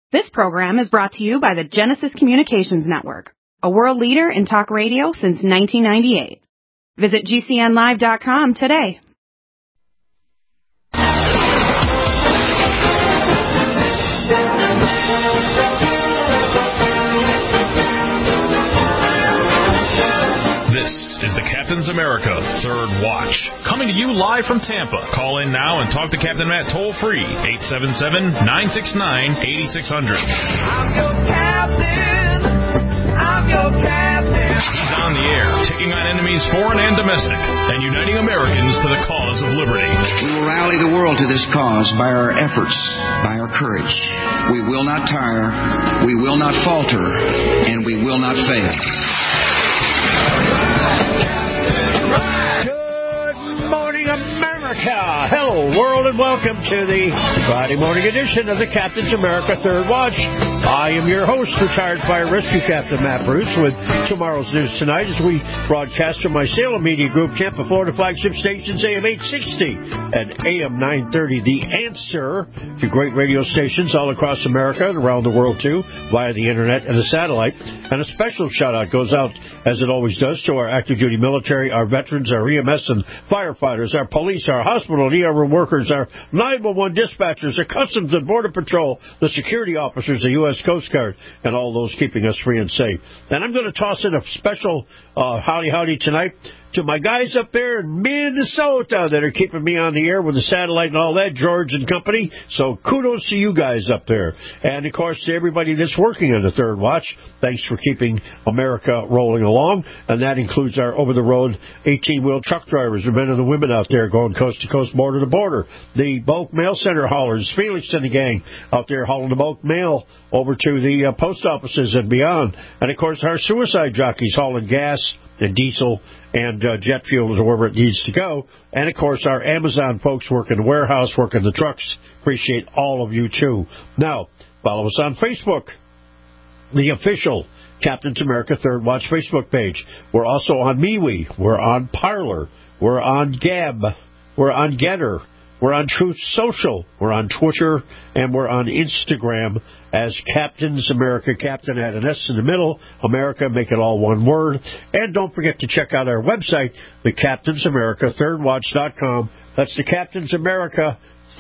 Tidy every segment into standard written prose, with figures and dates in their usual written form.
This program is brought to you by the Genesis Communications Network, a world leader in talk radio since 1998. Visit GCNlive.com today. This is the Captain's America Third Watch, coming to you live from Tampa. Call in now and talk to Captain Matt toll-free, 877-969-8600. I'm your captain. I'm your captain. He's on the air, taking on enemies foreign and domestic, and uniting Americans to the cause of liberty. We will rally the world to this cause by our efforts, by our courage. We will not tire, we will not falter, and we will not fail. Good morning, America. Hello, world, and welcome to the Friday morning edition of the Captain's America Third Watch. I am your host, retired fire rescue captain Matt Bruce, with tomorrow's news tonight as we broadcast from my Salem Media Group, Tampa, Florida flagship stations, AM 860 and AM 930. The Answer, to great radio stations all across America and around the world, too, via the internet and the satellite. And a special shout-out goes out, as it always does, to our active duty military, our veterans, our EMS and firefighters, our police, our hospital and ER room workers, our 911 dispatchers, our Customs and Border Patrol, the security officers, the U.S. Coast Guard, and all those keeping us free and safe. And I'm going to toss in a special howdy tonight to my guys up there in Minnesota that are keeping me on the air with the satellite and all that, George and company. So kudos to you guys up there. And, of course, to everybody that's working on the Third Watch, thanks for keeping America rolling along. And that includes our over-the-road 18-wheel truck drivers, the men and the women out there going coast to coast, border to border. The bulk mail center haulers, Felix and the gang out there hauling the bulk mail over to the post offices and beyond. And, of course, our suicide jockeys hauling gas and diesel and jet fuel to wherever it needs to go. And, of course, our Amazon folks working the warehouse, working the trucks. Appreciate all of you, too. Now, follow us on Facebook, the official Captain's America Third Watch Facebook page. We're also on MeWe. We're on Parler. We're on Gab. We're on Getter. We're on Truth Social. We're on Twitter. And we're on Instagram as Captain's America. Captain had an S in the middle. America, make it all one word. And don't forget to check out our website, the Captain's America ThirdWatch.com. That's the Captain's America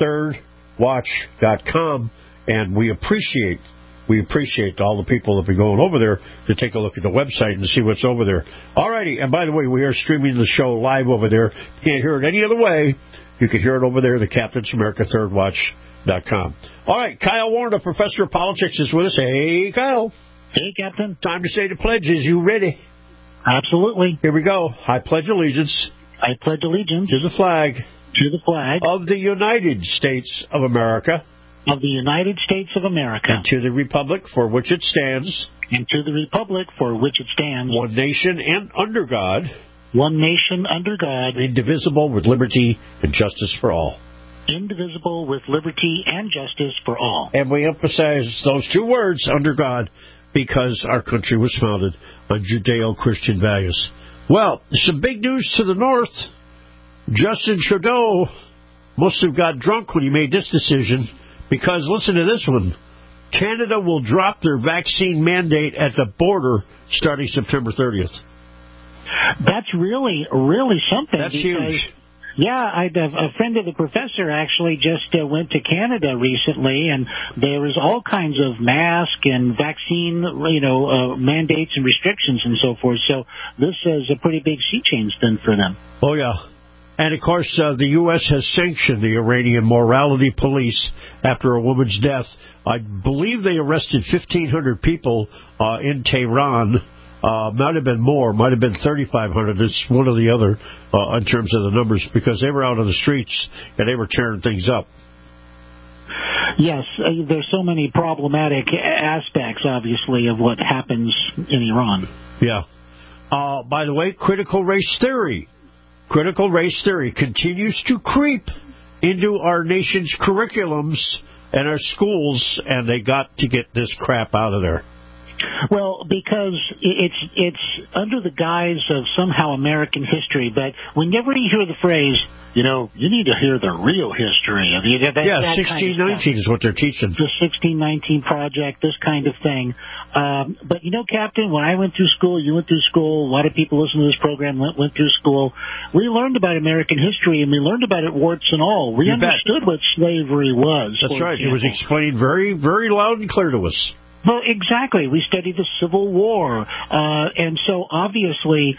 ThirdWatch.com. And we appreciate all the people that have been going over there to take a look at the website and see what's over there. All righty. And by the way, we are streaming the show live over there. You can't hear it any other way. You can hear it over there, the Captain's America ThirdWatch.com. All right, Kyle Warner, professor of politics, is with us. Hey, Kyle. Hey, Captain. Time to say the pledges. You ready? Absolutely. Here we go. I pledge allegiance. I pledge allegiance. To the flag. To the flag. Of the United States of America. Of the United States of America. And to the republic for which it stands. And to the republic for which it stands. One nation and under God. One nation under God. Indivisible, with liberty and justice for all. Indivisible, with liberty and justice for all. And we emphasize those two words, under God, because our country was founded on Judeo-Christian values. Well, some big news to the north. Justin Trudeau must have got drunk when he made this decision, because listen to this one. Canada will drop their vaccine mandate at the border starting September 30th. That's really something. That's huge. Yeah, a friend of the professor actually just went to Canada recently, and there was all kinds of mask and vaccine, mandates and restrictions and so forth. So this is a pretty big sea change then for them. Oh, yeah. And, of course, the U.S. has sanctioned the Iranian morality police after a woman's death. I believe they arrested 1,500 people in Tehran. Might have been more, might have been 3,500. It's one or the other in terms of the numbers, because they were out on the streets and they were tearing things up. Yes, there's so many problematic aspects, obviously, of what happens in Iran. Yeah. By the way, critical race theory continues to creep into our nation's curriculums and our schools, and they got to get this crap out of there. Well, because it's under the guise of somehow American history, but whenever you hear the phrase, you need to hear the real history. 1619 is what they're teaching. The 1619 Project, this kind of thing. But Captain, when I went through school, you went through school, a lot of people listen to this program went through school, we learned about American history, and we learned about it warts and all. We understood what slavery was. That's right. It was explained very, very loud and clear to us. Well, exactly. We studied the Civil War, and so obviously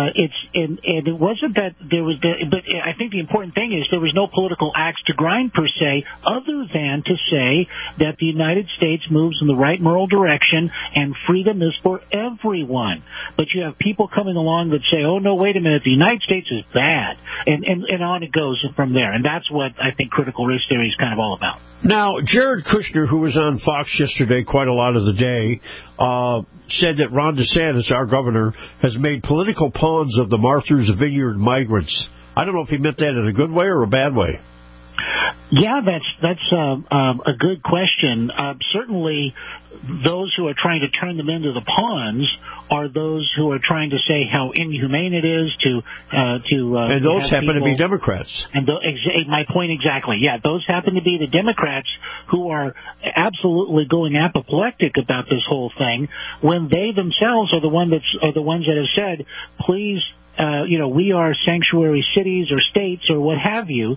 it wasn't that there was. But I think the important thing is there was no political axe to grind per se, other than to say that the United States moves in the right moral direction and freedom is for everyone. But you have people coming along that say, "Oh no, wait a minute, the United States is bad," and on it goes from there. And that's what I think critical race theory is kind of all about. Now, Jared Kushner, who was on Fox yesterday quite a lot of the day, said that Ron DeSantis, our governor, has made political pawns of the Martha's Vineyard migrants. I don't know if he meant that in a good way or a bad way. Yeah, that's a good question. Certainly, those who are trying to turn them into the pawns are those who are trying to say how inhumane it is to and those happen to be Democrats. And my point exactly. Yeah, those happen to be the Democrats who are absolutely going apoplectic about this whole thing when they themselves are the ones that have said, please. We are sanctuary cities or states or what have you,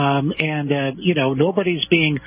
nobody's being,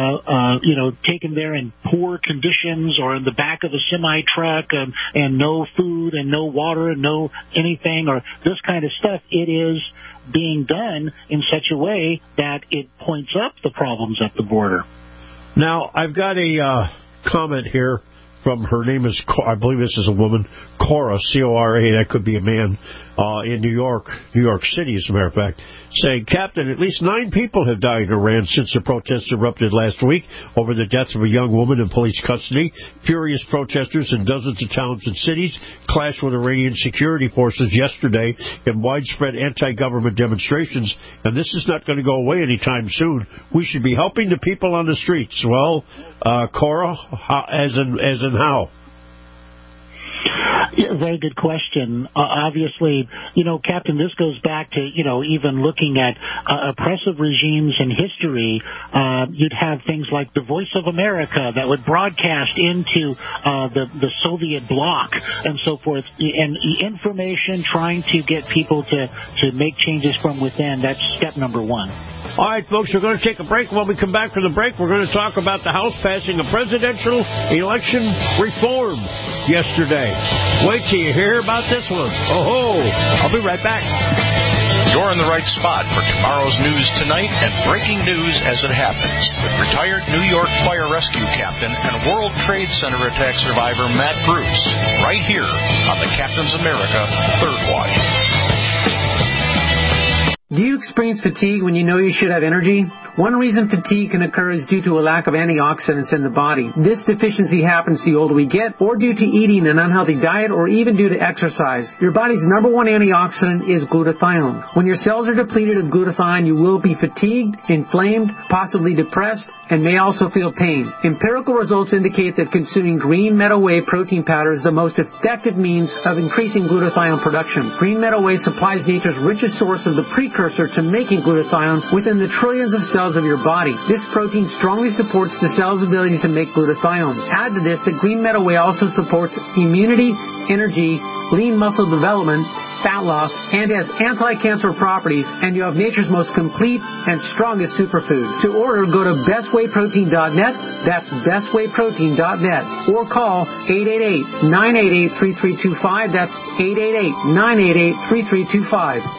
taken there in poor conditions or in the back of a semi-truck and no food and no water and no anything or this kind of stuff. It is being done in such a way that it points up the problems at the border. Now, I've got a comment here. From her name is, I believe this is a woman, Cora, C-O-R-A, that could be a man, in New York City, as a matter of fact, saying, Captain, at least 9 people have died in Iran since the protests erupted last week over the death of a young woman in police custody. Furious protesters in dozens of towns and cities clashed with Iranian security forces yesterday in widespread anti-government demonstrations, and this is not going to go away anytime soon. We should be helping the people on the streets. Well, Cora, as in how? Yeah, very good question. Obviously, Captain, this goes back to, even looking at oppressive regimes in history. You'd have things like the Voice of America that would broadcast into the Soviet bloc and so forth, and information trying to get people to make changes from within. That's step number one. All right, folks, we're going to take a break. When we come back from the break, we're going to talk about the House passing a presidential election reform yesterday. Wait till you hear about this one. Oh, I'll be right back. You're in the right spot for tomorrow's news tonight and breaking news as it happens with retired New York Fire Rescue Captain and World Trade Center attack survivor Matt Bruce, right here on the Captain's America Third Watch. Do you experience fatigue when you know you should have energy? One reason fatigue can occur is due to a lack of antioxidants in the body. This deficiency happens the older we get, or due to eating an unhealthy diet, or even due to exercise. Your body's number one antioxidant is glutathione. When your cells are depleted of glutathione, you will be fatigued, inflamed, possibly depressed, and may also feel pain. Empirical results indicate that consuming green meadow whey protein powder is the most effective means of increasing glutathione production. Green meadow whey supplies nature's richest source of the precursor to making glutathione within the trillions of cells of your body. This protein strongly supports the cell's ability to make glutathione. Add to this that green meadow whey also supports immunity, energy, lean muscle development, fat loss, and has anti-cancer properties, and you have nature's most complete and strongest superfood. To order, go to bestwayprotein.net, that's bestwayprotein.net, or call 888-988-3325, that's 888-988-3325.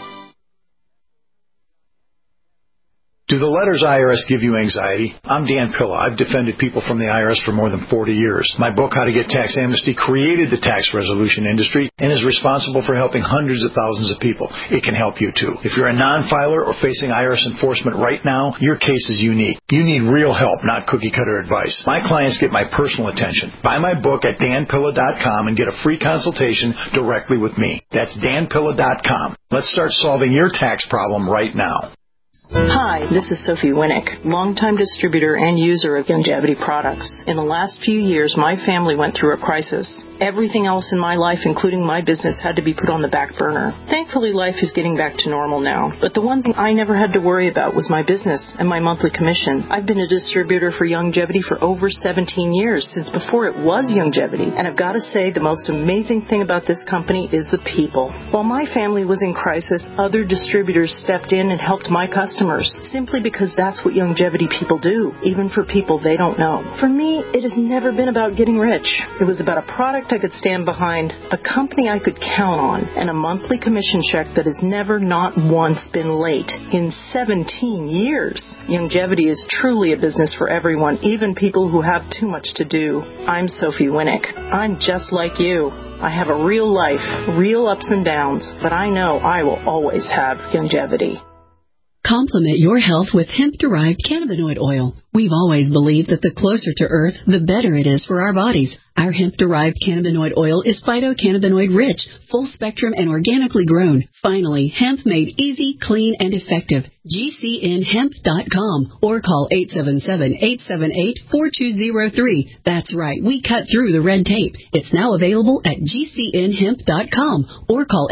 Do the letters IRS give you anxiety? I'm Dan Pilla. I've defended people from the IRS for more than 40 years. My book, How to Get Tax Amnesty, created the tax resolution industry and is responsible for helping hundreds of thousands of people. It can help you, too. If you're a non-filer or facing IRS enforcement right now, your case is unique. You need real help, not cookie-cutter advice. My clients get my personal attention. Buy my book at danpilla.com and get a free consultation directly with me. That's danpilla.com. Let's start solving your tax problem right now. Hi, this is Sophie Winnick, longtime distributor and user of Youngevity products. In the last few years, my family went through a crisis. Everything else in my life, including my business, had to be put on the back burner. Thankfully, life is getting back to normal now. But the one thing I never had to worry about was my business and my monthly commission. I've been a distributor for Youngevity for over 17 years, since before it was Youngevity. And I've got to say, the most amazing thing about this company is the people. While my family was in crisis, other distributors stepped in and helped my customers, simply because that's what Youngevity people do, even for people they don't know. For me, it has never been about getting rich. It was about a product I could stand behind, a company I could count on, and a monthly commission check that has never, not once, been late in 17 years. Youngevity is truly a business for everyone, even people who have too much to do. I'm Sophie Winnick. I'm just like you. I have a real life, real ups and downs, but I know I will always have Youngevity. Complement your health with hemp-derived cannabinoid oil. We've always believed that the closer to Earth, the better it is for our bodies. Our hemp-derived cannabinoid oil is phytocannabinoid rich, full-spectrum, and organically grown. Finally, hemp made easy, clean, and effective. GCNhemp.com or call 877-878-4203. That's right, we cut through the red tape. It's now available at GCNhemp.com or call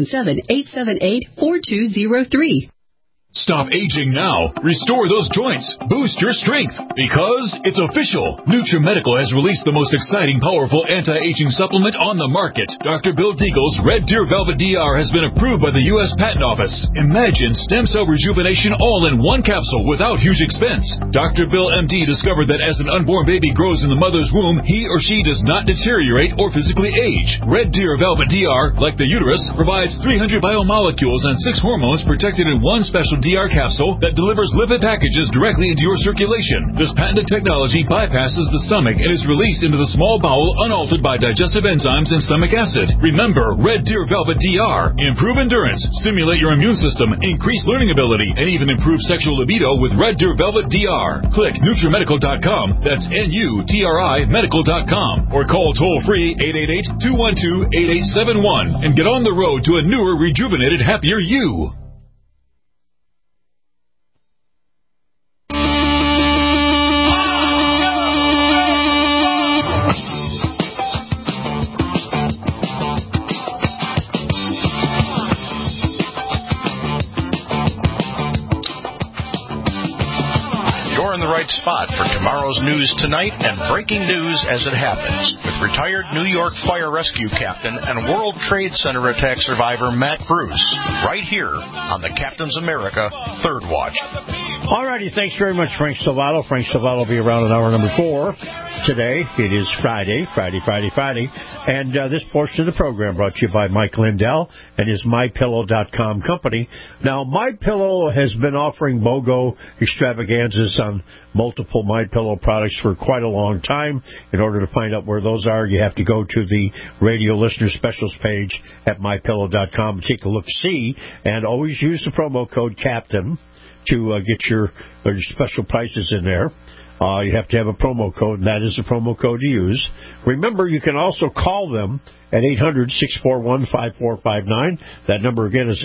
877-878-4203. Stop aging now. Restore those joints. Boost your strength. Because it's official. NutriMedical has released the most exciting, powerful anti-aging supplement on the market. Dr. Bill Deagle's Red Deer Velvet DR has been approved by the U.S. Patent Office. Imagine stem cell rejuvenation all in one capsule without huge expense. Dr. Bill MD discovered that as an unborn baby grows in the mother's womb, he or she does not deteriorate or physically age. Red Deer Velvet DR, like the uterus, provides 300 biomolecules and 6 hormones protected in one special DR capsule that delivers lipid packages directly into your circulation. This patented technology bypasses the stomach and is released into the small bowel unaltered by digestive enzymes and stomach acid. Remember, Red Deer Velvet DR. Improve endurance, stimulate your immune system, increase learning ability, and even improve sexual libido with Red Deer Velvet DR. Click NutriMedical.com, that's N-U-T-R-I Medical.com, or call toll-free 888-212-8871 and get on the road to a newer, rejuvenated, happier you. Spot for tomorrow's news tonight and breaking news as it happens with retired New York Fire Rescue Captain and World Trade Center attack survivor Matt Bruce, right here on the Captain's America Third Watch. All righty, thanks very much, Frank Salvato. Frank Salvato will be around in hour number 4 today. It is Friday. And this portion of the program brought to you by Mike Lindell and his MyPillow.com company. Now, MyPillow has been offering BOGO extravaganzas on multiple MyPillow products for quite a long time. In order to find out where those are, you have to go to the radio listener specials page at MyPillow.com and take a look-see, and always use the promo code CAPTAIN to get your special prices in there. You have to have a promo code, and that is the promo code to use. Remember, you can also call them at 800-641-5459. That number again is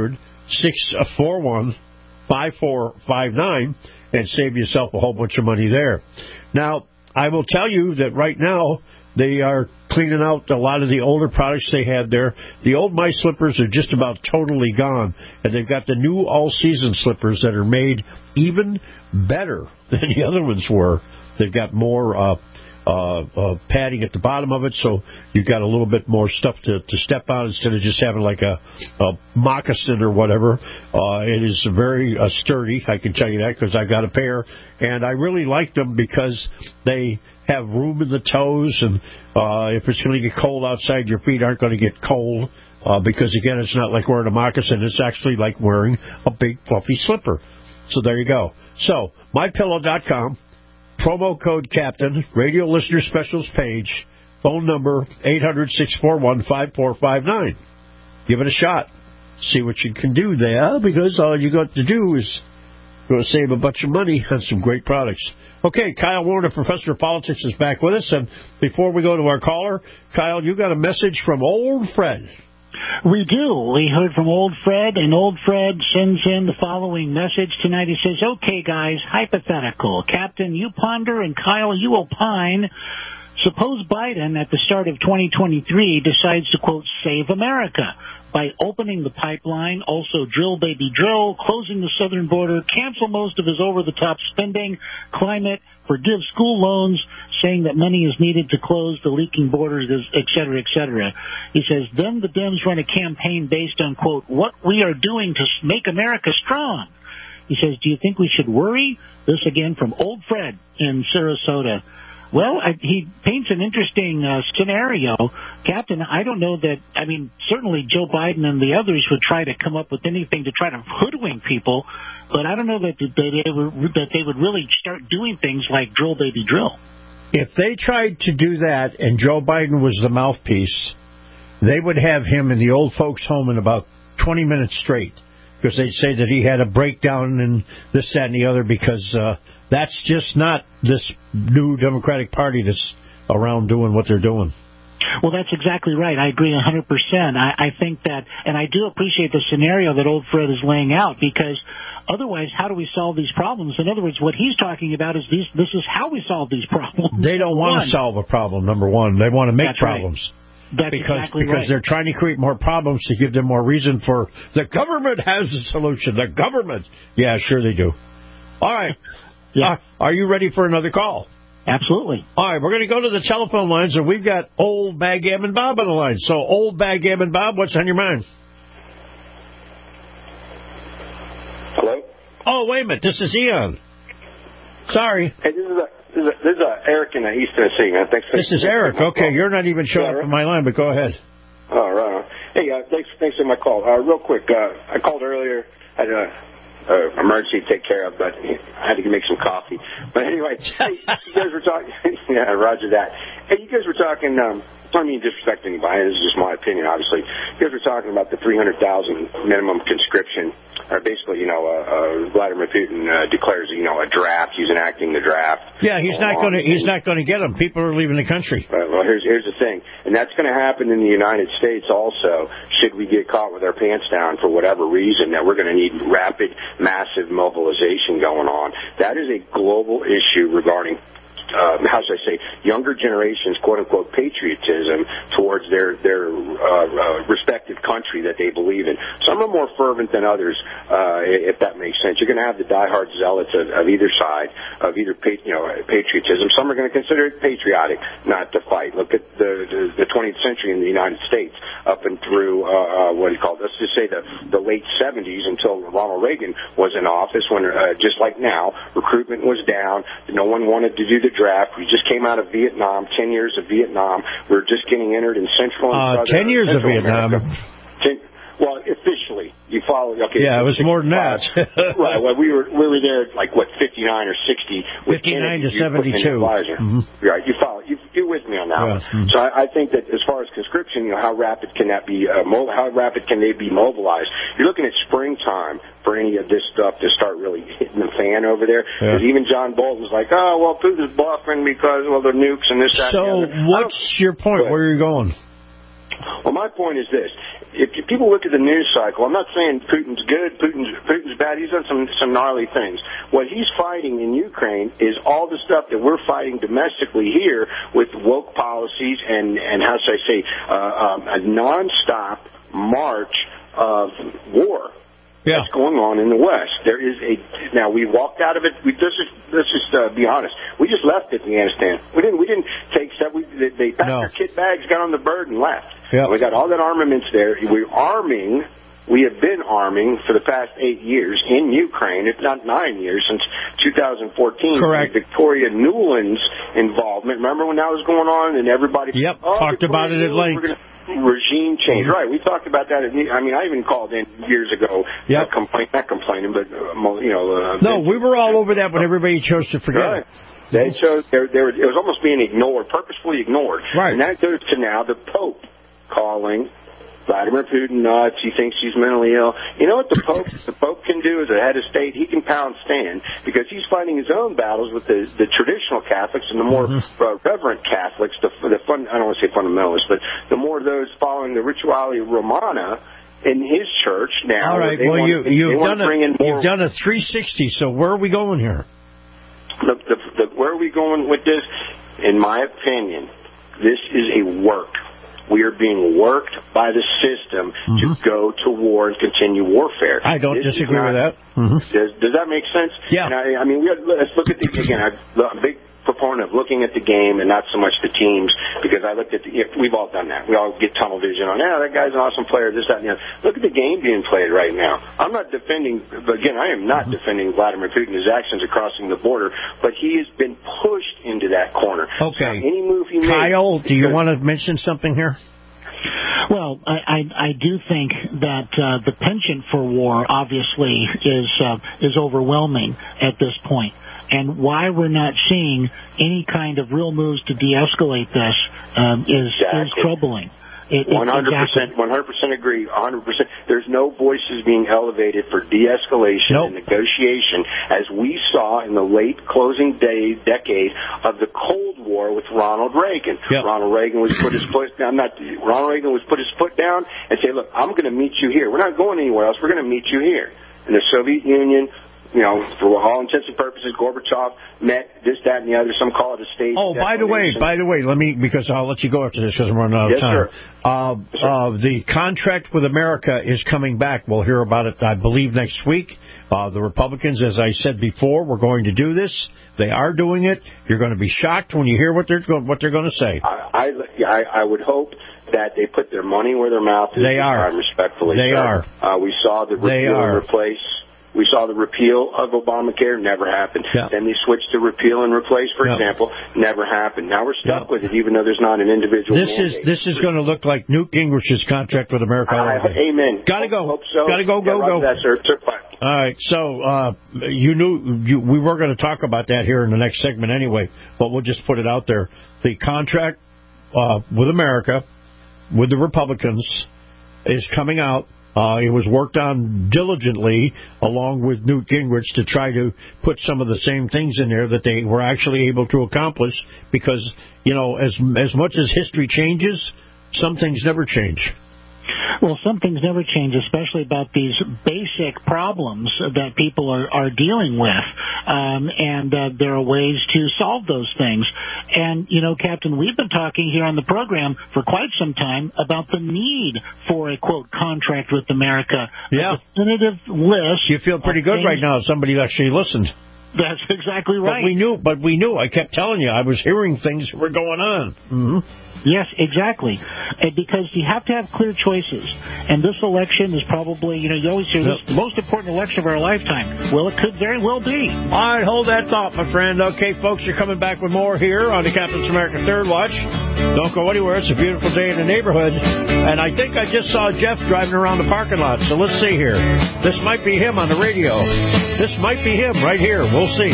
800-641-5459, and save yourself a whole bunch of money there. Now, I will tell you that right now they are cleaning out a lot of the older products they had there. The old My Slippers are just about totally gone, and they've got the new all-season slippers that are made even better than the other ones were. They've got more padding at the bottom of it, so you've got a little bit more stuff to step on instead of just having like a moccasin or whatever. It is very sturdy, I can tell you that, because I got a pair, and I really like them because they have room in the toes, and if it's going to get cold outside, your feet aren't going to get cold, because, again, it's not like wearing a moccasin. It's actually like wearing a big, fluffy slipper. So there you go. So, MyPillow.com, promo code CAPTAIN, radio listener specials page, phone number 800-641-5459. Give it a shot. See what you can do there, because all you got to do is going to save a bunch of money on some great products. Okay, Kyle Warner, Professor of Politics, is back with us. And before we go to our caller, Kyle, you got a message from old Fred. We do. We heard from Old Fred, and Old Fred sends in the following message tonight. He says, okay, guys, hypothetical. Captain, you ponder, and Kyle, you opine. Suppose Biden, at the start of 2023, decides to, quote, save America by opening the pipeline, also drill, baby, drill, closing the southern border, cancel most of his over-the-top spending, climate, forgive school loans, saying that money is needed to close the leaking borders, et cetera, et cetera. He says, then the Dems run a campaign based on, quote, what we are doing to make America strong. He says, do you think we should worry? This again from Old Fred in Sarasota. Well, he paints an interesting scenario. Captain, I don't know that, I mean, certainly Joe Biden and the others would try to come up with anything to try to hoodwink people, but I don't know that they would really start doing things like drill, baby, drill. If they tried to do that and Joe Biden was the mouthpiece, they would have him in the old folks' home in about 20 minutes straight, because they'd say that he had a breakdown and this, that, and the other, because that's just not this new Democratic Party that's around doing what they're doing. Well, that's exactly right. I agree 100%. I think that, and I do appreciate the scenario that Old Fred is laying out, because otherwise, how do we solve these problems? In other words, what he's talking about is this is how we solve these problems. They don't want to solve a problem, number one. They want to make That's problems. Right. That's because right. They're trying to create more problems to give them more reason for the government has the solution. The government. Yeah, sure they do. All right. Yeah. Are you ready for another call? Absolutely. All right, we're going to go to the telephone lines, and we've got Old Backgammon Bob on the line. So, Old Backgammon Bob, what's on your mind? Hello? Oh, wait a minute. This is Eon. Sorry. Hey, this is Eric in East Tennessee, man. Thanks. This is Eric. Okay, you're not even showing up on my line, but go ahead. Oh, right. Hey, thanks for my call. Real quick, I called earlier. I had an emergency to take care of, but I had to make some coffee. But anyway, hey, you guys were talking. Yeah, roger that. Hey, you guys were talking. I don't mean to disrespect anybody. This is just my opinion, obviously. You guys were talking about the 300,000 minimum conscription. Or basically, Vladimir Putin declares, a draft. He's enacting the draft. Yeah, he's not going to get them. People are leaving the country. Well, here's the thing, and that's going to happen in the United States also. Should we get caught with our pants down for whatever reason, that we're going to need rapid, massive mobilization going on. That is a global issue regarding. How should I say, younger generations, quote-unquote, patriotism towards their respective country that they believe in. Some are more fervent than others, if that makes sense. You're going to have the diehard zealots of either side, of either patriotism. Some are going to consider it patriotic not to fight. Look at the 20th century in the United States up and through, let's just say the late 70s until Ronald Reagan was in office, when, just like now, recruitment was down. No one wanted to do the draft. We just came out of Vietnam, 10 years of Vietnam. We're just getting entered in Central and Southern 10 years of Vietnam. Well, officially, you follow. Okay, yeah, it was more than that. Right. Well, we were there like 59 or 60. 59 to 72. Mm-hmm. Right. You follow. You're with me on that one. Mm-hmm. So I think that as far as conscription, how rapid can that be? How rapid can they be mobilized? You're looking at springtime for any of this stuff to start really hitting the fan over there. Because even John Bolton's like, oh well, Putin's bluffing because the nukes and this, that. So what's your point? Where are you going? Well, my point is this. If people look at the news cycle, I'm not saying Putin's good, Putin's bad. He's done some gnarly things. What he's fighting in Ukraine is all the stuff that we're fighting domestically here with woke policies and how should I say, a nonstop march of war. Yeah. That's going on in the West. There is now we walked out of it. Let's just be honest. We just left Afghanistan. We didn't take stuff. They packed their kit bags, got on the bird, and left. Yep. We got all that armaments there. We have been arming for the past 8 years in Ukraine, if not 9 years, since 2014. Correct. Victoria Nuland's involvement. Remember when that was going on and everybody talked about it at length. Regime change, right? We talked about that. I even called in years ago. Yep. Not complaining, but no, we were all over that when everybody chose to forget. Right. They chose. It was almost being ignored, purposefully ignored. Right. And that goes to now the Pope calling Vladimir Putin nuts. He thinks he's mentally ill. You know what the Pope can do as a head of state? He can pound stand because he's fighting his own battles with the traditional Catholics and the more reverent Catholics, I don't want to say fundamentalists, but the more those following the Rituale Romana in his church now. All right. Well, you've done a 360. So where are we going here? Where are we going with this? In my opinion, this is a work. We are being worked by the system to go to war and continue warfare. I don't disagree with that. Does that make sense? Yeah. And I mean, let's look at again. I'm a big proponent of looking at the game and not so much the teams, because I looked at we've all done that. We all get tunnel vision on, that guy's an awesome player, this, that, and the other. Look at the game being played right now. I'm not defending, again, I am not defending Vladimir Putin, his actions of crossing the border, but he has been pushed into that corner. Okay. So any move he makes... Kyle, do you want to mention something here? Well, I do think that the penchant for war obviously is overwhelming at this point. And why we're not seeing any kind of real moves to de-escalate this is troubling. 100% agree. 100%. There's no voices being elevated for de-escalation and negotiation, as we saw in the late closing decade of the Cold War with Ronald Reagan. Yep. Ronald Reagan was put his foot down. Ronald Reagan was put his foot down and say, "Look, I'm going to meet you here. We're not going anywhere else. We're going to meet you here." And the Soviet Union, for all intents and purposes, Gorbachev met this, that, and the other. Some call it a stage. Oh, by the way, because I'll let you go after this because I'm running out of time. Sir. The contract with America is coming back. We'll hear about it, I believe, next week. The Republicans, as I said before, were going to do this. They are doing it. You're going to be shocked when you hear what they're going to say. I would hope that they put their money where their mouth is. They are. Respectfully, they sir. are. We saw the repeal and replace. We saw the repeal of Obamacare, never happened. Yeah. Then they switched to repeal and replace, for example, never happened. Now we're stuck with it, even though there's not an individual mandate. This is going to look like Newt Gingrich's contract with America. Amen. Gotta go. Hope so. Gotta go. That, sir. All right. So we were going to talk about that here in the next segment anyway, but we'll just put it out there. The contract with America, with the Republicans, is coming out. It was worked on diligently along with Newt Gingrich to try to put some of the same things in there that they were actually able to accomplish because, as much as history changes, some things never change. Well, some things never change, especially about these basic problems that people are dealing with, and there are ways to solve those things. And, Captain, we've been talking here on the program for quite some time about the need for a, quote, contract with America. Yeah. A definitive list. You feel pretty good right now. Somebody actually listened. That's exactly right. But we knew. I kept telling you. I was hearing things that were going on. Mm-hmm. Yes, exactly. Because you have to have clear choices. And this election is probably, you always hear this, the most important election of our lifetime. Well, it could very well be. All right, hold that thought, my friend. Okay, folks, you're coming back with more here on the Captain's America Third Watch. Don't go anywhere. It's a beautiful day in the neighborhood. And I think I just saw Jeff driving around the parking lot. So let's see here. This might be him on the radio. This might be him right here. We'll see.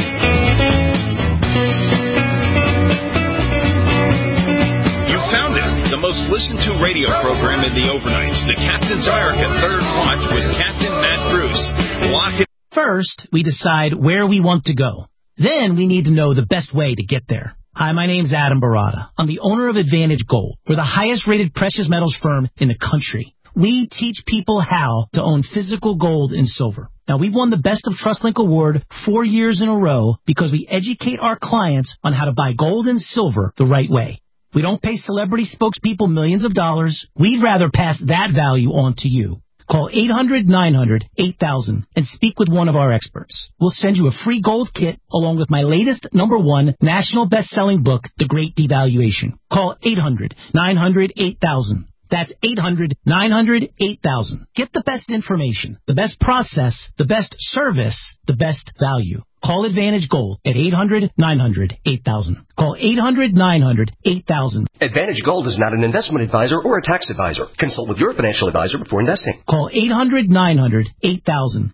Found it, the most listened to radio program in the overnights, the Captain's America Third Watch with Captain Matt Bruce. Lock it. First, we decide where we want to go. Then we need to know the best way to get there. Hi, my name's Adam Barada. I'm the owner of Advantage Gold. We're the highest rated precious metals firm in the country. We teach people how to own physical gold and silver. Now, we've won the Best of TrustLink Award 4 years in a row because we educate our clients on how to buy gold and silver the right way. We don't pay celebrity spokespeople millions of dollars. We'd rather pass that value on to you. Call 800-900-8000 and speak with one of our experts. We'll send you a free gold kit along with my latest #1 national best-selling book, The Great Devaluation. Call 800-900-8000. That's 800-900-8000. Get the best information, the best process, the best service, the best value. Call Advantage Gold at 800-900-8000. Call 800-900-8000. Advantage Gold is not an investment advisor or a tax advisor. Consult with your financial advisor before investing. Call 800-900-8000.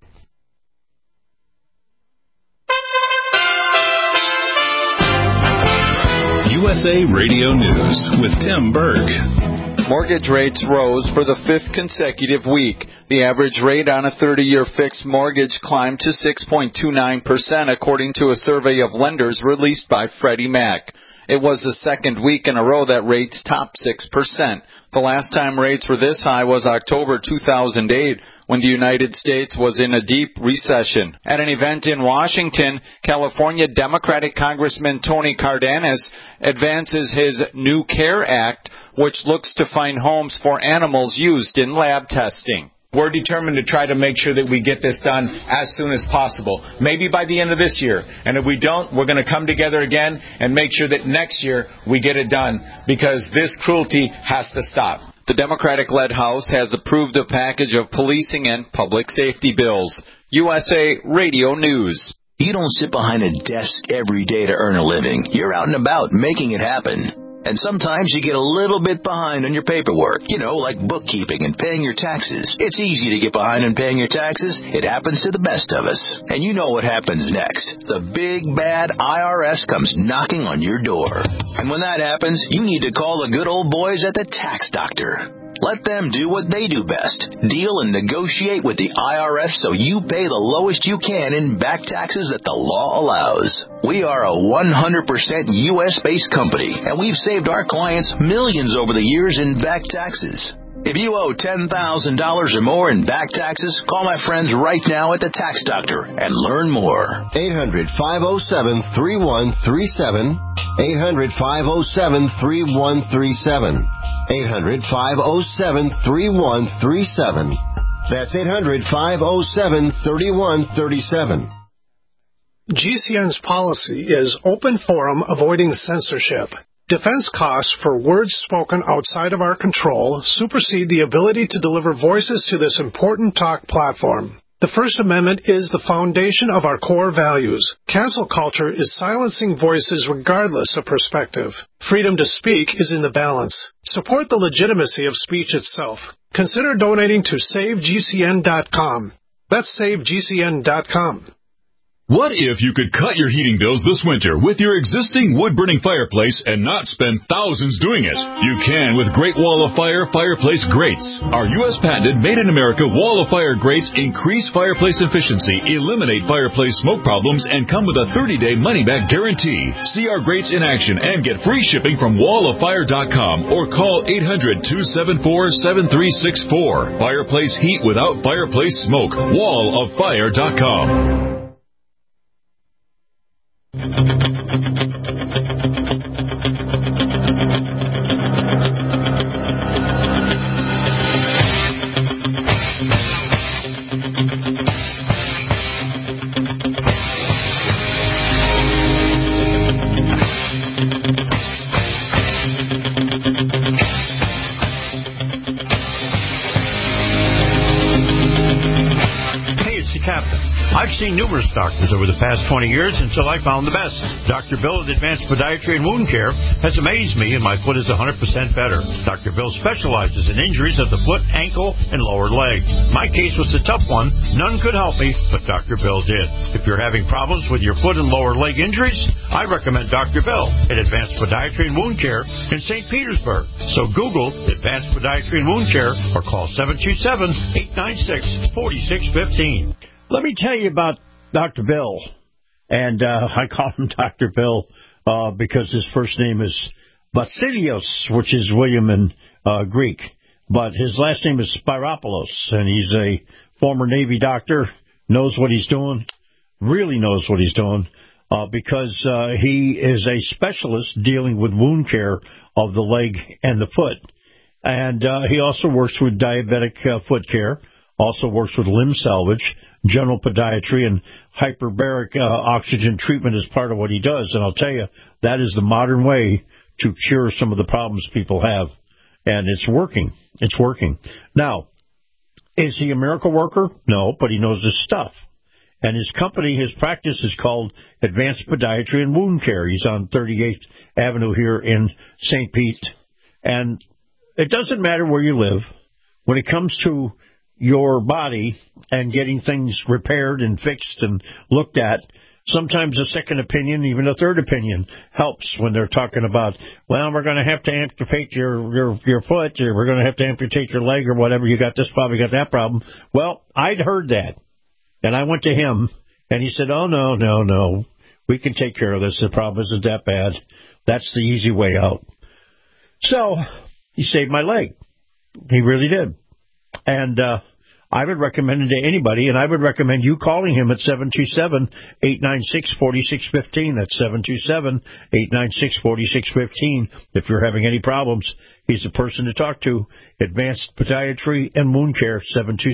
USA Radio News with Tim Berg. Mortgage rates rose for the fifth consecutive week. The average rate on a 30-year fixed mortgage climbed to 6.29%, according to a survey of lenders released by Freddie Mac. It was the second week in a row that rates topped 6%. The last time rates were this high was October 2008, when the United States was in a deep recession. At an event in Washington, California Democratic Congressman Tony Cardenas advances his New Care Act, which looks to find homes for animals used in lab testing. We're determined to try to make sure that we get this done as soon as possible, maybe by the end of this year. And if we don't, we're going to come together again and make sure that next year we get it done, because this cruelty has to stop. The Democratic-led House has approved a package of policing and public safety bills. USA Radio News. You don't sit behind a desk every day to earn a living. You're out and about making it happen. And sometimes you get a little bit behind on your paperwork, like bookkeeping and paying your taxes. It's easy to get behind on paying your taxes. It happens to the best of us. And you know what happens next. The big, bad IRS comes knocking on your door. And when that happens, you need to call the good old boys at the Tax Doctor. Let them do what they do best. Deal and negotiate with the IRS so you pay the lowest you can in back taxes that the law allows. We are a 100% U.S.-based company, and we've saved our clients millions over the years in back taxes. If you owe $10,000 or more in back taxes, call my friends right now at the Tax Doctor and learn more. 800-507-3137. 800-507-3137. 800-507-3137. That's 800-507-3137. GCN's policy is open forum, avoiding censorship. Defense costs for words spoken outside of our control supersede the ability to deliver voices to this important talk platform. The First Amendment is the foundation of our core values. Cancel culture is silencing voices regardless of perspective. Freedom to speak is in the balance. Support the legitimacy of speech itself. Consider donating to SaveGCN.com. That's SaveGCN.com. What if you could cut your heating bills this winter with your existing wood-burning fireplace and not spend thousands doing it? You can with Great Wall of Fire fireplace grates. Our U.S.-patented, made-in-America Wall of Fire grates increase fireplace efficiency, eliminate fireplace smoke problems, and come with a 30-day money-back guarantee. See our grates in action and get free shipping from walloffire.com or call 800-274-7364. Fireplace heat without fireplace smoke. walloffire.com. I've seen numerous doctors over the past 20 years until I found the best. Dr. Bill at Advanced Podiatry and Wound Care has amazed me, and my foot is 100% better. Dr. Bill specializes in injuries of the foot, ankle, and lower leg. My case was a tough one. None could help me, but Dr. Bill did. If you're having problems with your foot and lower leg injuries, I recommend Dr. Bill at Advanced Podiatry and Wound Care in St. Petersburg. So Google Advanced Podiatry and Wound Care or call 727-896-4615. Let me tell you about Dr. Bill, and I call him Dr. Bill because his first name is Basilios, which is William in Greek, but his last name is Spiropoulos, and he's a former Navy doctor, knows what he's doing, really knows what he's doing, because he is a specialist dealing with wound care of the leg and the foot, and he also works with diabetic foot care, also works with limb salvage, general podiatry, and hyperbaric oxygen treatment is part of what he does. And I'll tell you, that is the modern way to cure some of the problems people have. And it's working. It's working. Now, is he a miracle worker? No, but he knows his stuff. And his company, his practice is called Advanced Podiatry and Wound Care. He's on 38th Avenue here in St. Pete. And it doesn't matter where you live. When it comes to your body and getting things repaired and fixed and looked at, sometimes a second opinion, even a third opinion, helps when they're talking about, well, we're going to have to amputate your foot, or we're going to have to amputate your leg, or whatever. You got this problem, you got that problem. Well, I'd heard that, and I went to him, and he said, oh, no, we can take care of this. The problem isn't that bad. That's the easy way out. So he saved my leg. He really did. And I would recommend it to anybody, and I would recommend you calling him at 727-896-4615. That's 727-896-4615. If you're having any problems, he's the person to talk to. Advanced Podiatry and Wound Care,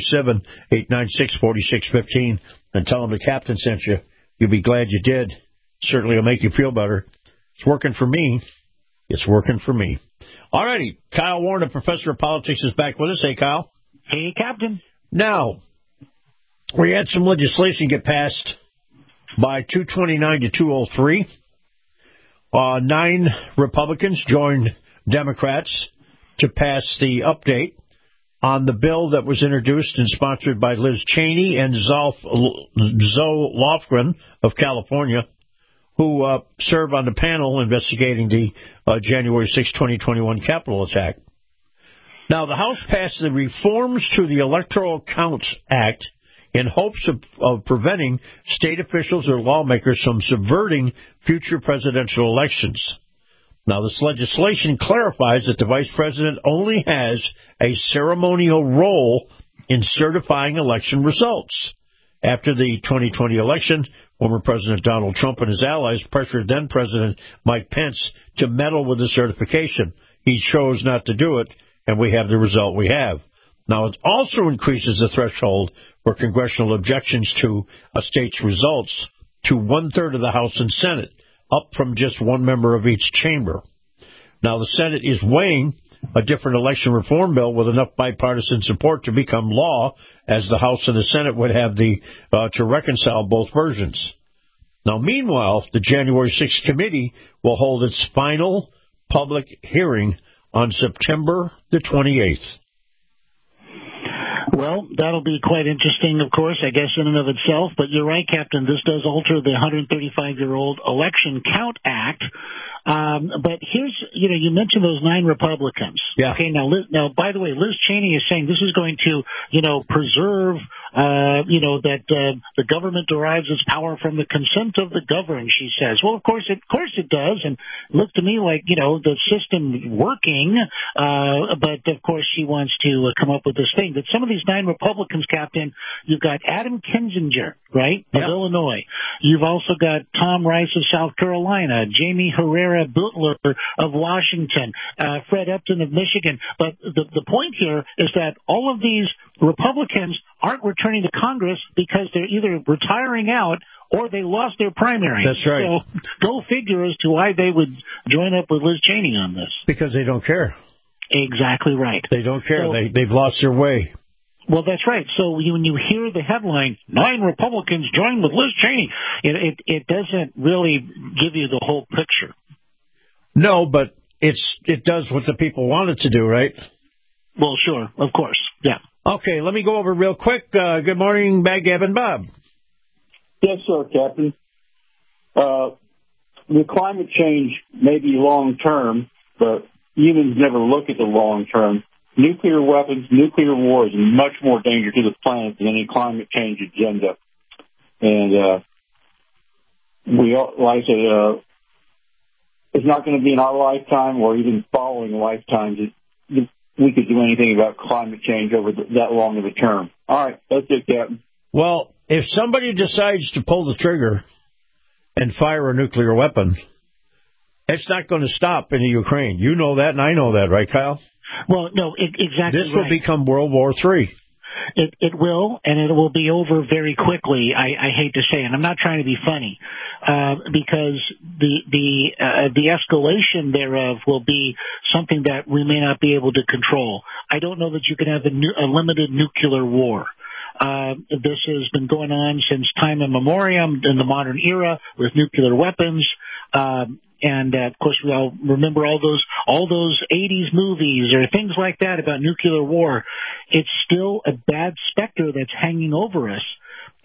727-896-4615. And tell him the captain sent you. You'll be glad you did. Certainly will make you feel better. It's working for me. It's working for me. All righty. Kyle Warren, professor of politics, is back with us. Hey, Kyle. Hey, Captain. Now, we had some legislation get passed by 229 to 203. 9 Republicans joined Democrats to pass the update on the bill that was introduced and sponsored by Liz Cheney and Zoe Lofgren of California, who serve on the panel investigating the January 6, 2021 Capitol attack. Now, the House passed the reforms to the Electoral Counts Act in hopes of preventing state officials or lawmakers from subverting future presidential elections. Now, this legislation clarifies that the vice president only has a ceremonial role in certifying election results. After the 2020 election, former President Donald Trump and his allies pressured then-President Mike Pence to meddle with the certification. He chose not to do it, and we have the result we have. Now, it also increases the threshold for congressional objections to a state's results to 1/3 of the House and Senate, up from just one member of each chamber. Now, the Senate is weighing a different election reform bill with enough bipartisan support to become law, as the House and the Senate would have to reconcile both versions. Now, meanwhile, the January 6th committee will hold its final public hearing on September the 28th. Well, that'll be quite interesting, of course, I guess, in and of itself. But you're right, Captain. This does alter the 135-year-old Election Count Act. But here's, you mentioned those 9 Republicans. Yeah. Okay, now, by the way, Liz Cheney is saying this is going to, preserve, that the government derives its power from the consent of the governed, she says. Well, of course it does. And it looked to me like, the system working. But of course she wants to come up with this thing. But some of these 9 Republicans, Captain, you've got Adam Kinzinger, right, of Illinois. You've also got Tom Rice of South Carolina, Jamie Herrera Butler of Washington, Fred Upton of Michigan. But the point here is that all of these Republicans aren't returning to Congress because they're either retiring out or they lost their primary. That's right. So go figure as to why they would join up with Liz Cheney on this. Because they don't care. Exactly right. They don't care. So, they've lost their way. Well, that's right. So when you hear the headline, 9 Republicans join with Liz Cheney, it doesn't really give you the whole picture. No, but it does what the people want it to do, right? Well, sure, of course, yeah. Okay, let me go over real quick. Good morning, Backgammon Bob. Yes, sir, Captain. The climate change may be long-term, but humans never look at the long-term. Nuclear weapons, nuclear war is much more danger to the planet than any climate change agenda. And like I said, it's not going to be in our lifetime or even following lifetimes we could do anything about climate change over that long of a term. All right, that's it, Captain. Well, if somebody decides to pull the trigger and fire a nuclear weapon, it's not going to stop in the Ukraine. You know that, and I know that, right, Kyle? Well, no, exactly. This will become World War III. It will, and it will be over very quickly. I hate to say, and I'm not trying to be funny, because the escalation thereof will be something that we may not be able to control. I don't know that you can have a limited nuclear war. This has been going on since time immemorial in the modern era with nuclear weapons. And of course, we all remember all those 80s movies or things like that about nuclear war. It's still a bad specter that's hanging over us.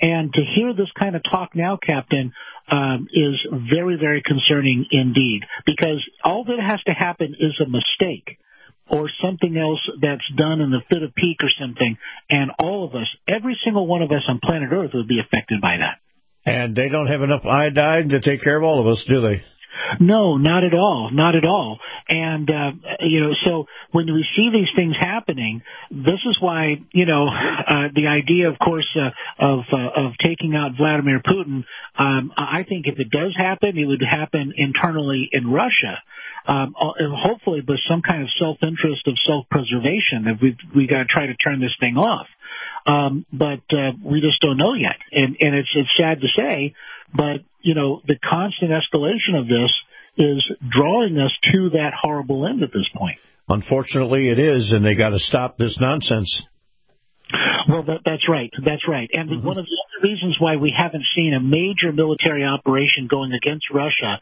And to hear this kind of talk now, Captain, is very, very concerning indeed, because all that has to happen is a mistake or something else that's done in the fit of pique or something, and all of us, every single one of us on planet Earth would be affected by that. And they don't have enough iodine to take care of all of us, do they? No, not at all, not at all. And, so when we see these things happening, this is why, the idea, of course, of taking out Vladimir Putin, I think if it does happen, it would happen internally in Russia. Hopefully with some kind of self-interest of self-preservation, that we got to try to turn this thing off. But we just don't know yet. And it's sad to say, but, the constant escalation of this is drawing us to that horrible end at this point. Unfortunately, it is, and they got to stop this nonsense. Well, that's right. That's right. And one of the other reasons why we haven't seen a major military operation going against Russia,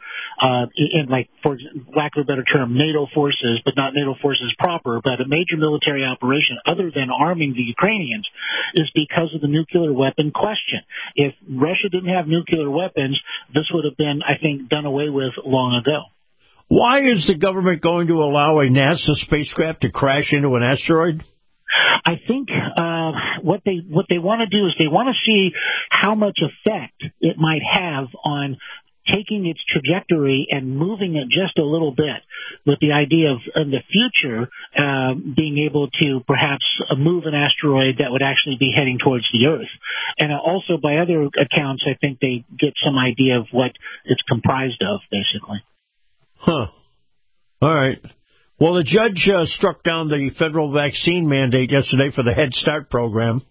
for lack of a better term, NATO forces, but not NATO forces proper, but a major military operation other than arming the Ukrainians, is because of the nuclear weapon question. If Russia didn't have nuclear weapons, this would have been, I think, done away with long ago. Why is the government going to allow a NASA spacecraft to crash into an asteroid? I think what they want to do is they want to see how much effect it might have on taking its trajectory and moving it just a little bit, with the idea of in the future being able to perhaps move an asteroid that would actually be heading towards the Earth. And also by other accounts, I think they get some idea of what it's comprised of, basically. Huh. All right. Well, the judge struck down the federal vaccine mandate yesterday for the Head Start program.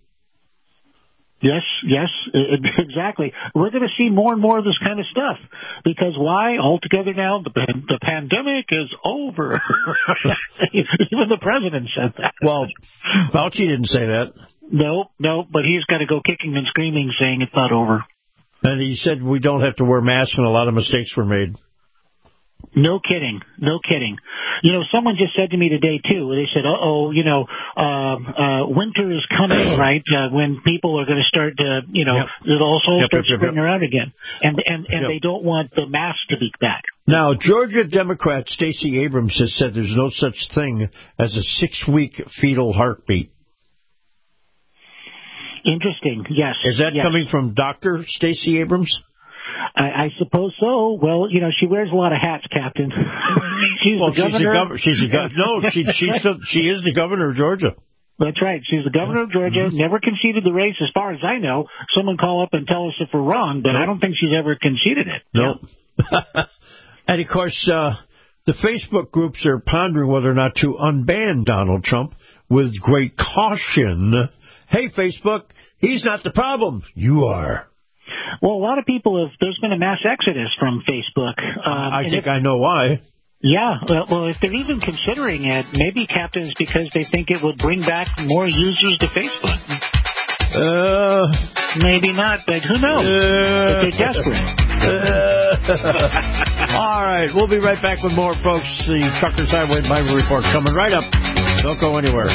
Yes, exactly. We're going to see more and more of this kind of stuff. Because why? Altogether now, the pandemic is over. Even the president said that. Well, Fauci didn't say that. No, but he's got to go kicking and screaming saying it's not over. And he said we don't have to wear masks and a lot of mistakes were made. No kidding. Someone just said to me today, too, they said, winter is coming, right, when people are going to start to, it'll all start spring around again. And they don't want the mask to be back. Now, Georgia Democrat Stacey Abrams has said there's no such thing as a 6-week fetal heartbeat. Interesting, yes. Is that coming from Dr. Stacey Abrams? I suppose so. Well, she wears a lot of hats, Captain. She is the governor of Georgia. That's right. She's the governor of Georgia, never conceded the race as far as I know. Someone call up and tell us if we're wrong, but I don't think she's ever conceded it. No. And, of course, the Facebook groups are pondering whether or not to unban Donald Trump with great caution. Hey, Facebook, he's not the problem. You are. Well, a lot of people there's been a mass exodus from Facebook. I think I know why. Yeah, well, if they're even considering it, maybe, Captain, it's because they think it would bring back more users to Facebook. Maybe not, but who knows? But they're desperate. All right, we'll be right back with more, folks. The Truckers Highway Bible Report coming right up. Don't go anywhere.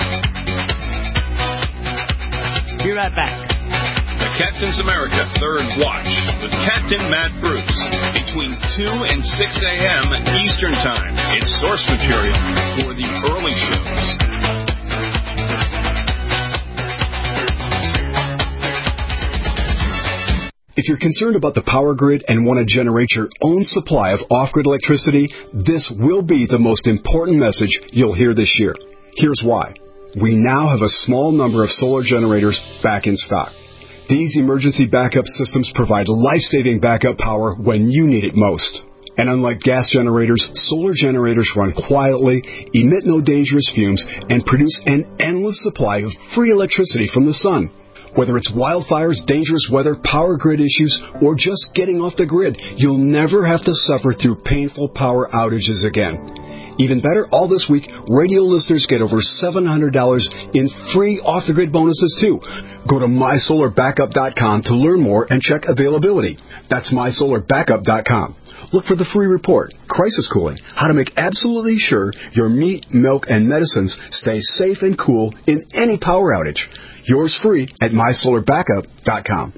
Be right back. Captain's America Third Watch with Captain Matt Bruce between 2 and 6 a.m. Eastern Time. It's source material for the early shows. If you're concerned about the power grid and want to generate your own supply of off-grid electricity, this will be the most important message you'll hear this year. Here's why. We now have a small number of solar generators back in stock. These emergency backup systems provide life-saving backup power when you need it most. And unlike gas generators, solar generators run quietly, emit no dangerous fumes, and produce an endless supply of free electricity from the sun. Whether it's wildfires, dangerous weather, power grid issues, or just getting off the grid, you'll never have to suffer through painful power outages again. Even better, all this week, radio listeners get over $700 in free off-the-grid bonuses, too. Go to MySolarBackup.com to learn more and check availability. That's MySolarBackup.com. Look for the free report, Crisis Cooling, how to make absolutely sure your meat, milk, and medicines stay safe and cool in any power outage. Yours free at MySolarBackup.com.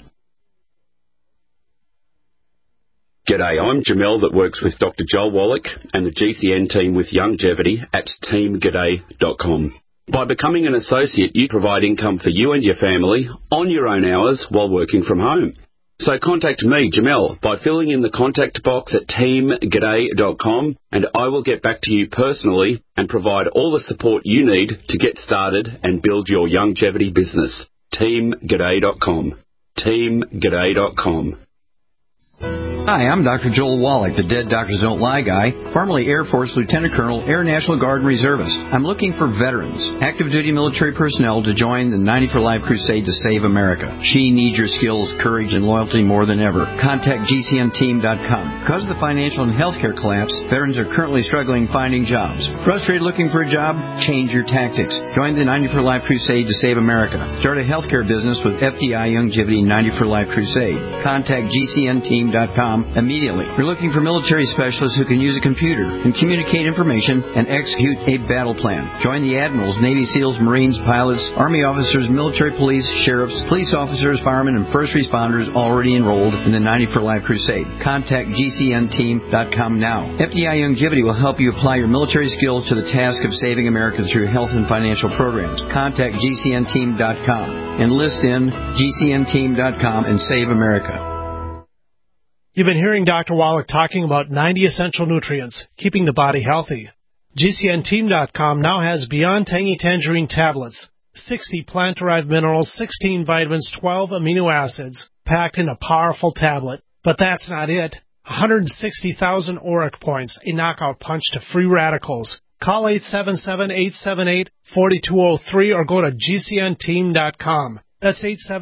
G'day, I'm Jamel that works with Dr. Joel Wallach and the GCN team with Longevity at teamg'day.com. By becoming an associate, you provide income for you and your family on your own hours while working from home. So contact me, Jamel, by filling in the contact box at teamg'day.com, and I will get back to you personally and provide all the support you need to get started and build your longevity business. teamg'day.com. teamg'day.com. Hi, I'm Dr. Joel Wallach, the Dead Doctors Don't Lie guy, formerly Air Force Lieutenant Colonel, Air National Guard and Reservist. I'm looking for veterans, active duty military personnel to join the 90 for Life crusade to save America. She needs your skills, courage, and loyalty more than ever. Contact GCNteam.com. Because of the financial and healthcare collapse, veterans are currently struggling finding jobs. Frustrated looking for a job? Change your tactics. Join the 90 for Life crusade to save America. Start a healthcare business with FDI Longevity 90 for Life crusade. Contact GCNteam.com immediately. We're looking for military specialists who can use a computer and communicate information and execute a battle plan. Join the admirals, Navy SEALs, Marines, pilots, Army officers, military police, sheriffs, police officers, firemen, and first responders already enrolled in the 90 for Life crusade. Contact GCNteam.com now. FDI Longevity will help you apply your military skills to the task of saving America through health and financial programs. Contact GCNteam.com. Enlist in GCNteam.com and save America. You've been hearing Dr. Wallach talking about 90 essential nutrients, keeping the body healthy. GCNteam.com now has Beyond Tangy Tangerine tablets, 60 plant-derived minerals, 16 vitamins, 12 amino acids, packed in a powerful tablet. But that's not it. 160,000 ORAC points, a knockout punch to free radicals. Call 877-878-4203 or go to GCNteam.com. That's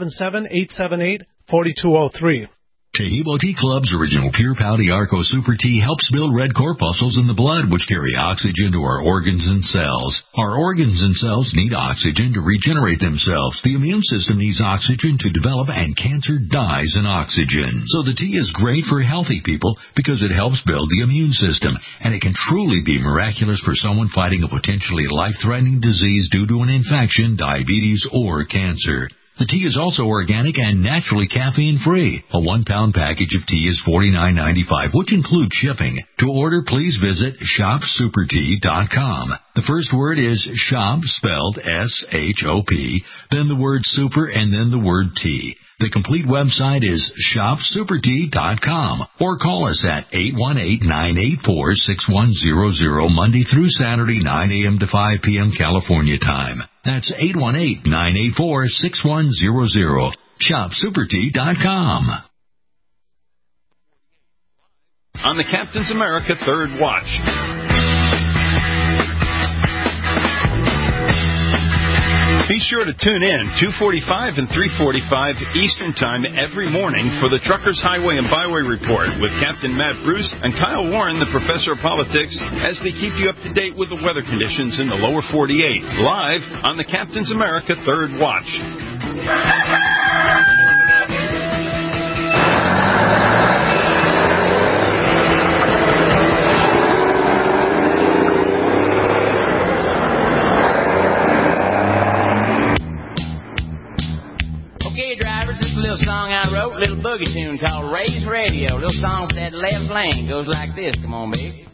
877-878-4203. Taheebo Tea Club's original Pure Pouty Arco Super Tea helps build red corpuscles in the blood, which carry oxygen to our organs and cells. Our organs and cells need oxygen to regenerate themselves. The immune system needs oxygen to develop, and cancer dies in oxygen. So the tea is great for healthy people because it helps build the immune system, and it can truly be miraculous for someone fighting a potentially life-threatening disease due to an infection, diabetes, or cancer. The tea is also organic and naturally caffeine-free. A 1-pound package of tea is $49.95, which includes shipping. To order, please visit ShopSuperTea.com. The first word is shop, spelled S-H-O-P, then the word super, and then the word tea. The complete website is ShopSuperTea.com, or call us at 818-984-6100, Monday through Saturday, 9 a.m. to 5 p.m. California time. That's 818-984-6100. ShopSuperTea.com. On the Captain's America Third Watch. Be sure to tune in 2:45 and 3:45 Eastern Time every morning for the Truckers Highway and Byway Report with Captain Matt Bruce and Kyle Warren, the Professor of Politics, as they keep you up to date with the weather conditions in the lower 48, live on the Captain's America Third Watch. Song I wrote, little boogie tune called Raise Radio. Little song for that left lane goes like this. Come on, baby.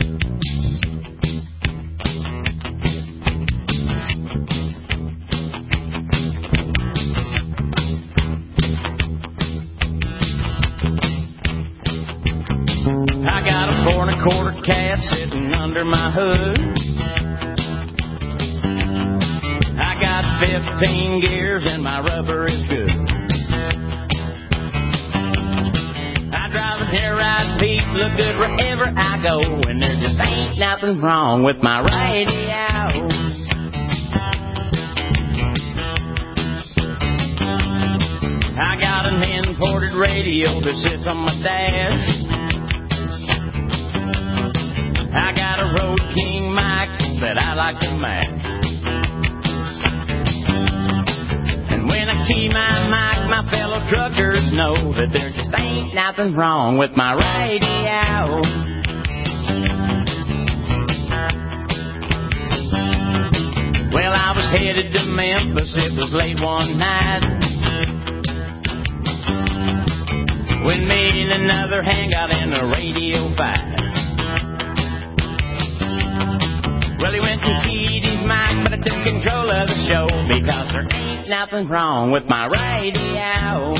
I got a 4 1/4 cab sitting under my hood. I got 15 gears and my rubber is good. Drive a hair ride, Pete, look good wherever I go, and there just ain't nothing wrong with my radio. I got an imported radio that sits on my dash. I got a Road King mic that I like to Mac. And when I key my mic, my fellow truckers know that there just ain't nothing wrong with my radio. Well, I was headed to Memphis, it was late one night, when me and another hand got in a radio fight. Well, he went and keyed his mic, but I took control of the show, because there ain't nothing wrong with my radio.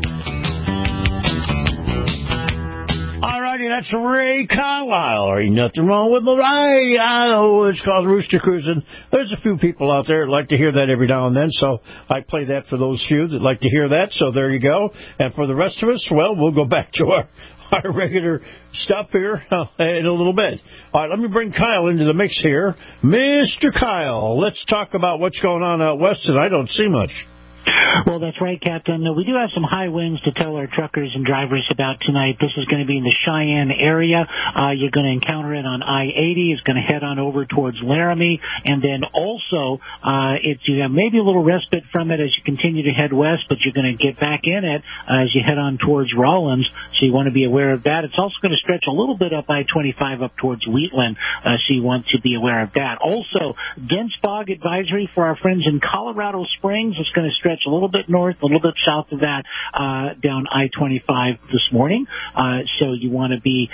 Alrighty, that's Ray Carlisle. Ain't nothing wrong with the radio. It's called Rooster Cruising. There's a few people out there that like to hear that every now and then, so I play that for those few that like to hear that, so there you go. And for the rest of us, well, we'll go back to our regular stuff here in a little bit. All right, let me bring Kyle into the mix here. Mr. Kyle, let's talk about what's going on out west, and I don't see much. Well, that's right, Captain. We do have some high winds to tell our truckers and drivers about tonight. This is going to be in the Cheyenne area. You're going to encounter it on I-80. It's going to head on over towards Laramie. And then also, you have maybe a little respite from it as you continue to head west, but you're going to get back in it as you head on towards Rawlins. So you want to be aware of that. It's also going to stretch a little bit up I-25 up towards Wheatland. So you want to be aware of that. Also, dense fog advisory for our friends in Colorado Springs. It's going to stretch a little bit north, a little bit south of that, down I-25 this morning. So you want to be,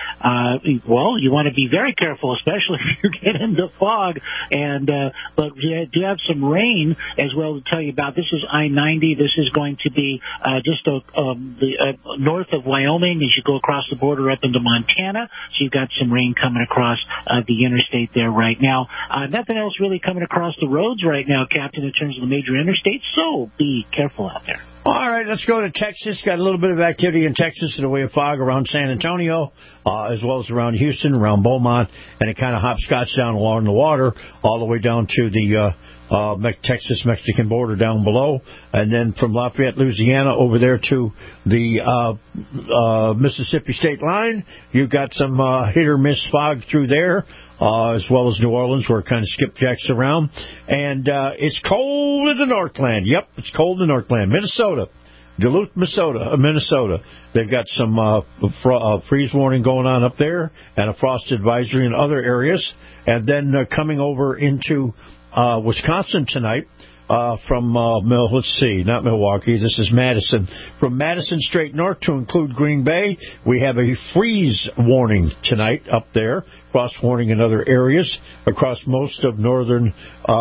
you want to be very careful, especially if you get into fog. But we do have some rain as well to tell you about. This is I-90. This is going to be just north of Wyoming as you go across the border up into Montana. So you've got some rain coming across the interstate there right now. Nothing else really coming across the roads right now, Captain, in terms of the major interstates. So be careful out there. All right, let's go to Texas. Got a little bit of activity in Texas in the way of fog around San Antonio, as well as around Houston, around Beaumont, and it kind of hopscotch down along the water all the way down to the Texas-Mexican border down below, and then from Lafayette, Louisiana, over there to the Mississippi state line. You've got some hit-or-miss fog through there, as well as New Orleans, where it kind of skipjacks around. And it's cold in the Northland. Yep, it's cold in the Northland. Minnesota. Duluth, Minnesota. They've got some freeze warning going on up there and a frost advisory in other areas. And then coming over into Wisconsin tonight from, let's see, not Milwaukee, this is Madison. From Madison straight north to include Green Bay, we have a freeze warning tonight up there, frost warning in other areas across most of northern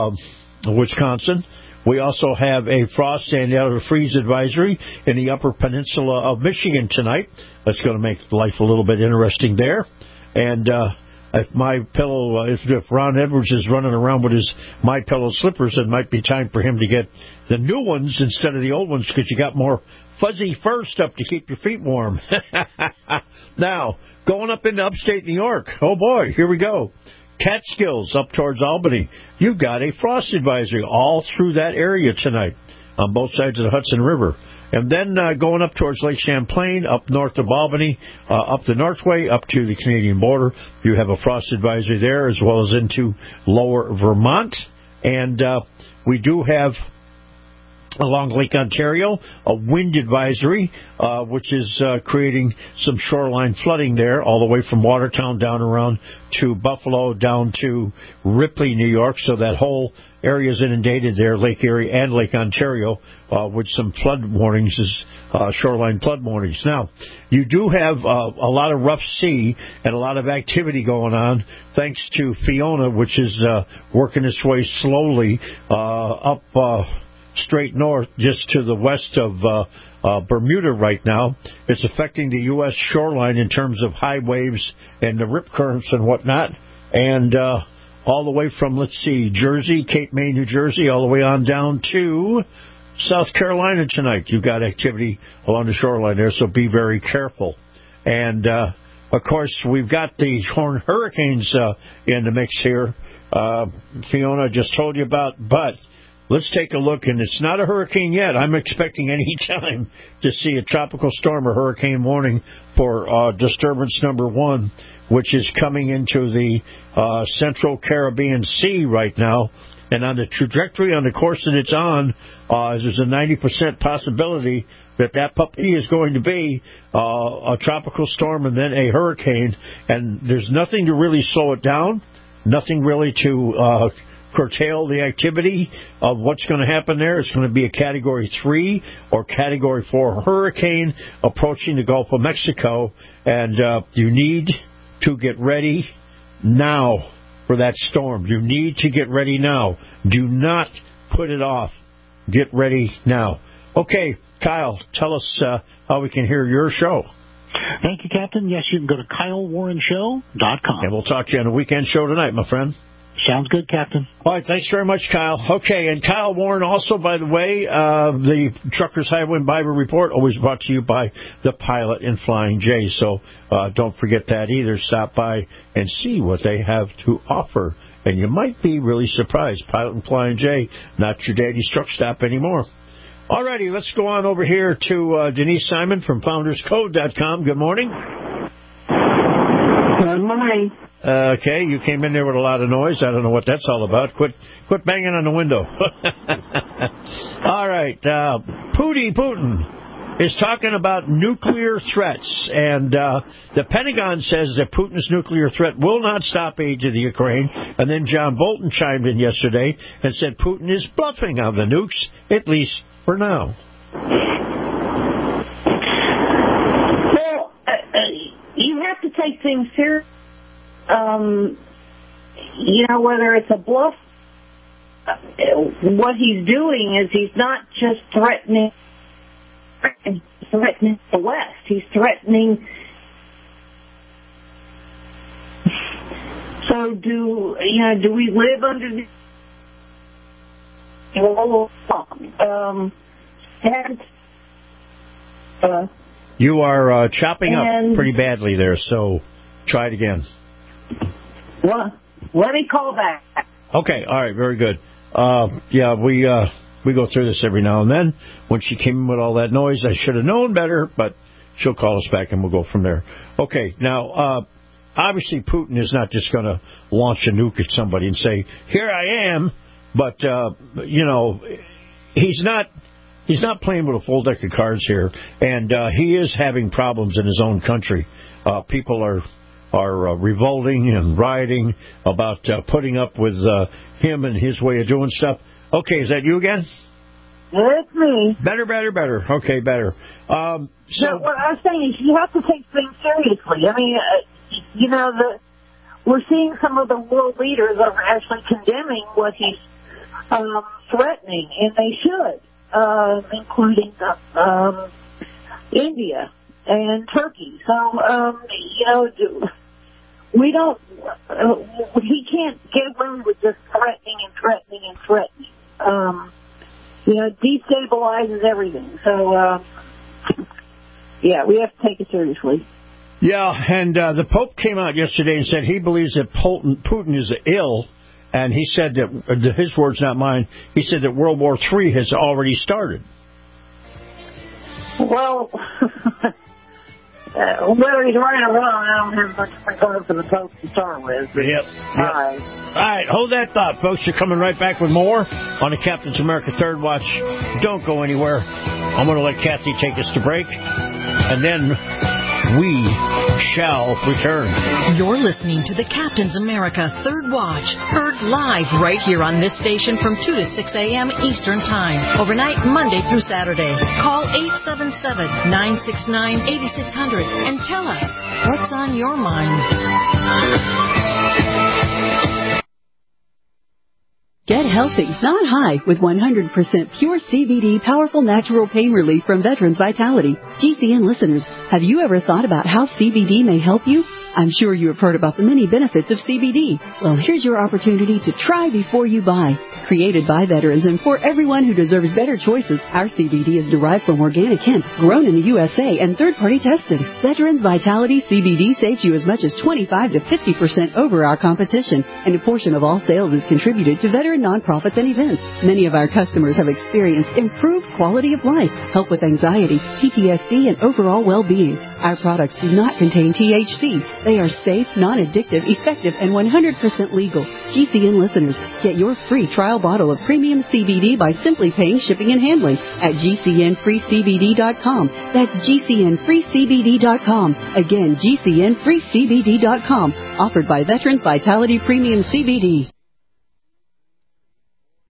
Wisconsin. We also have a frost and a freeze advisory in the upper peninsula of Michigan tonight. That's going to make life a little bit interesting there. And if my pillow, if Ron Edwards is running around with his My Pillow slippers, it might be time for him to get the new ones instead of the old ones, because you got more fuzzy fur stuff to keep your feet warm. Now, going up into upstate New York. Oh boy, here we go. Catskills up towards Albany. You've got a frost advisory all through that area tonight on both sides of the Hudson River. And then going up towards Lake Champlain, up north of Albany, up the Northway, up to the Canadian border, you have a frost advisory there, as well as into lower Vermont. And we do have, along Lake Ontario, a wind advisory, which is creating some shoreline flooding there, all the way from Watertown down around to Buffalo, down to Ripley, New York. So that whole area is inundated there, Lake Erie and Lake Ontario, with some flood warnings, shoreline flood warnings. Now, you do have a lot of rough sea and a lot of activity going on, thanks to Fiona, which is working its way slowly up straight north, just to the west of Bermuda right now. It's affecting the U.S. shoreline in terms of high waves and the rip currents and whatnot. And all the way from, let's see, Jersey, Cape May, New Jersey, all the way on down to South Carolina tonight. You've got activity along the shoreline there, so be very careful. And, of course, we've got the Horn hurricanes in the mix here. Fiona just told you about, but let's take a look. And it's not a hurricane yet. I'm expecting any time to see a tropical storm or hurricane warning for disturbance number 1, which is coming into the Central Caribbean Sea right now. And on the trajectory, on the course that it's on, there's a 90% possibility that puppy is going to be a tropical storm and then a hurricane. And there's nothing to really slow it down, nothing really to curtail the activity of what's going to happen there. It's going to be a Category 3 or Category 4 hurricane approaching the Gulf of Mexico. And you need to get ready now for that storm. You need to get ready now. Do not put it off. Get ready now. Okay, Kyle, tell us how we can hear your show. Thank you, Captain. Yes, you can go to KyleWarrenShow.com. And we'll talk to you on the weekend show tonight, my friend. Sounds good, Captain. All right, thanks very much, Kyle. Okay, and Kyle Warren also, by the way, the Truckers Highway and Byway Report, always brought to you by the Pilot and Flying J. So don't forget that either. Stop by and see what they have to offer. And you might be really surprised. Pilot and Flying J, not your daddy's truck stop anymore. All righty, let's go on over here to Denise Simon from FoundersCode.com. Good morning. Good morning. Okay, you came in there with a lot of noise. I don't know what that's all about. Quit banging on the window. All right, Putin is talking about nuclear threats, and the Pentagon says that Putin's nuclear threat will not stop aid to the Ukraine. And then John Bolton chimed in yesterday and said Putin is bluffing on the nukes, at least for now. Well, you have to take things seriously. Whether it's a bluff, what he's doing is he's not just threatening the West. He's threatening. So do we live under the you are chopping up pretty badly there, so try it again. Well, let me call back. Okay, all right, very good. We go through this every now and then. When she came in with all that noise, I should have known better, but she'll call us back and we'll go from there. Okay, now, obviously Putin is not just going to launch a nuke at somebody and say, here I am, but, he's not playing with a full deck of cards here, and he is having problems in his own country. People are revolting and rioting about putting up with him and his way of doing stuff. Okay, is that you again? It's me. Better. Okay, better. So what I'm saying is you have to take things seriously. I mean, we're seeing some of the world leaders are actually condemning what he's threatening, and they should, including India and Turkey. So, we don't, he can't get away with just threatening. Destabilizes everything. So, we have to take it seriously. Yeah, and the Pope came out yesterday and said he believes that Putin is ill, and he said that, his words, not mine, he said that World War III has already started. Well, whether he's right or wrong, I don't have much regard for the Pope to start with. Yep. All right, hold that thought, folks. You're coming right back with more on the Captain's America Third Watch. Don't go anywhere. I'm going to let Kathy take us to break, and then we shall return. You're listening to the Captain's America Third Watch, heard live right here on this station from 2 to 6 a.m. Eastern Time, overnight Monday through Saturday. Call 877-969-8600 and tell us what's on your mind. Get healthy, not high, with 100% pure CBD powerful natural pain relief from Veterans Vitality. GCN listeners, have you ever thought about how CBD may help you? I'm sure you have heard about the many benefits of CBD. Well, here's your opportunity to try before you buy. Created by veterans and for everyone who deserves better choices, our CBD is derived from organic hemp, grown in the USA and third-party tested. Veterans Vitality CBD saves you as much as 25 to 50% over our competition, and a portion of all sales is contributed to veteran nonprofits and events. Many of our customers have experienced improved quality of life, help with anxiety, PTSD, and overall well-being. Our products do not contain THC. They are safe, non-addictive, effective, and 100% legal. GCN listeners, get your free trial bottle of premium CBD by simply paying shipping and handling at GCNFreeCBD.com. That's GCNFreeCBD.com. Again, GCNFreeCBD.com. Offered by Veterans Vitality Premium CBD.